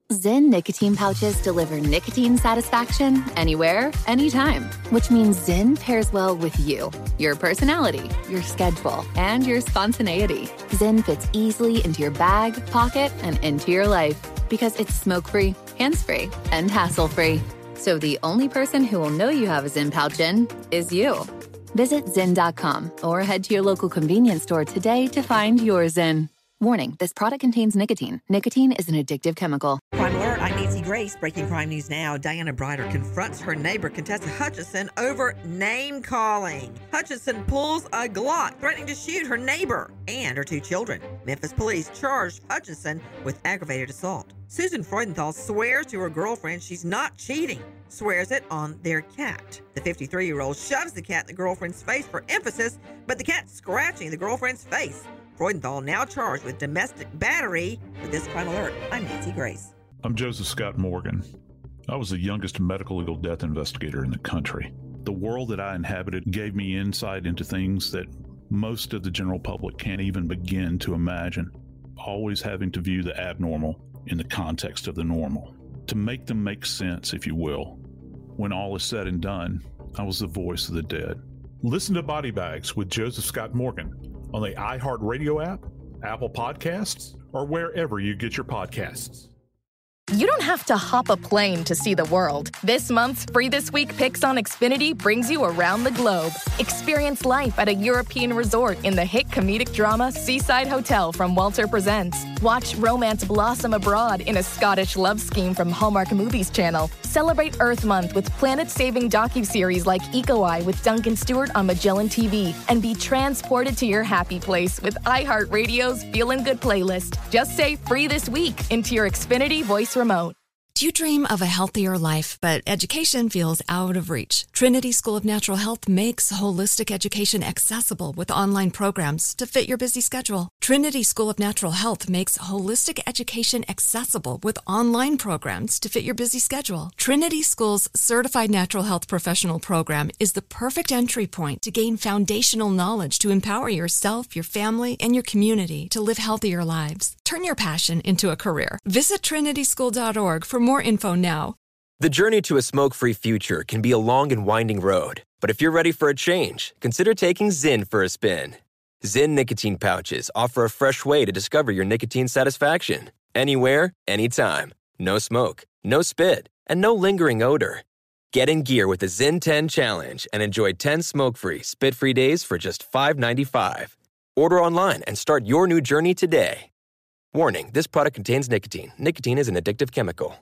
Zyn nicotine pouches deliver nicotine satisfaction anywhere, anytime, which means Zyn pairs well with you, your personality, your schedule, and your spontaneity. Zyn fits easily into your bag, pocket, and into your life because it's smoke-free, hands-free, and hassle-free. So the only person who will know you have a Zyn pouch in is you. Visit Zyn.com or head to your local convenience store today to find your Zyn. Warning, this product contains nicotine. Nicotine is an addictive chemical. Crime Alert, I'm Nancy Grace. Breaking crime news now. Diana Brider confronts her neighbor, Contessa Hutchison, over name-calling. Hutchison pulls a Glock, threatening to shoot her neighbor and her 2 children. Memphis police charged Hutchison with aggravated assault. Susan Freudenthal swears to her girlfriend she's not cheating, swears it on their cat. The 53-year-old shoves the cat in the girlfriend's face for emphasis, but the cat's scratching the girlfriend's face. Freudenthal now charged with domestic battery. For this Crime Alert, I'm Nancy Grace. I'm Joseph Scott Morgan. I was the youngest medical legal death investigator in the country. The world that I inhabited gave me insight into things that most of the general public can't even begin to imagine, always having to view the abnormal in the context of the normal, to make them make sense, if you will. When all is said and done, I was the voice of the dead. Listen to Body Bags with Joseph Scott Morgan on the iHeartRadio app, Apple Podcasts, or wherever you get your podcasts. You don't have to hop a plane to see the world. This month's Free This Week Picks on Xfinity brings you around the globe. Experience life at a European resort in the hit comedic drama Seaside Hotel from Walter Presents. Watch romance blossom abroad in a Scottish love scheme from Hallmark Movies Channel. Celebrate Earth Month with planet-saving docuseries like Eco Eye with Duncan Stewart on Magellan TV. And be transported to your happy place with iHeartRadio's Feelin' Good playlist. Just say Free This Week into your Xfinity voice remote. Do you dream of a healthier life, but education feels out of reach? Trinity School of Natural Health makes holistic education accessible with online programs to fit your busy schedule. Trinity School of Natural Health makes holistic education accessible with online programs to fit your busy schedule. Trinity School's Certified Natural Health Professional Program is the perfect entry point to gain foundational knowledge to empower yourself, your family, and your community to live healthier lives. Turn your passion into a career. Visit trinityschool.org for more info now. The journey to a smoke-free future can be a long and winding road. But if you're ready for a change, consider taking Zyn for a spin. Zyn nicotine pouches offer a fresh way to discover your nicotine satisfaction. Anywhere, anytime. No smoke, no spit, and no lingering odor. Get in gear with the Zyn 10 Challenge and enjoy 10 smoke-free, spit-free days for just $5.95. Order online and start your new journey today. Warning, this product contains nicotine. Nicotine is an addictive chemical.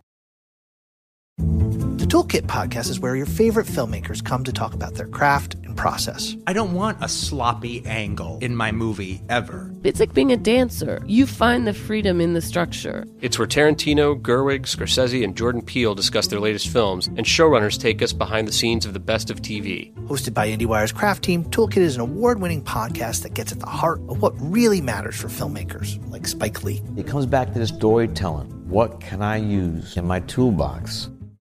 The Toolkit podcast is where your favorite filmmakers come to talk about their craft and process. I don't want a sloppy angle in my movie ever. It's like being a dancer. You find the freedom in the structure. It's where Tarantino, Gerwig, Scorsese, and Jordan Peele discuss their latest films, and showrunners take us behind the scenes of the best of TV. Hosted by IndieWire's craft team, Toolkit is an award-winning podcast that gets at the heart of what really matters for filmmakers, like Spike Lee. It comes back to this storytelling. What can I use in my toolbox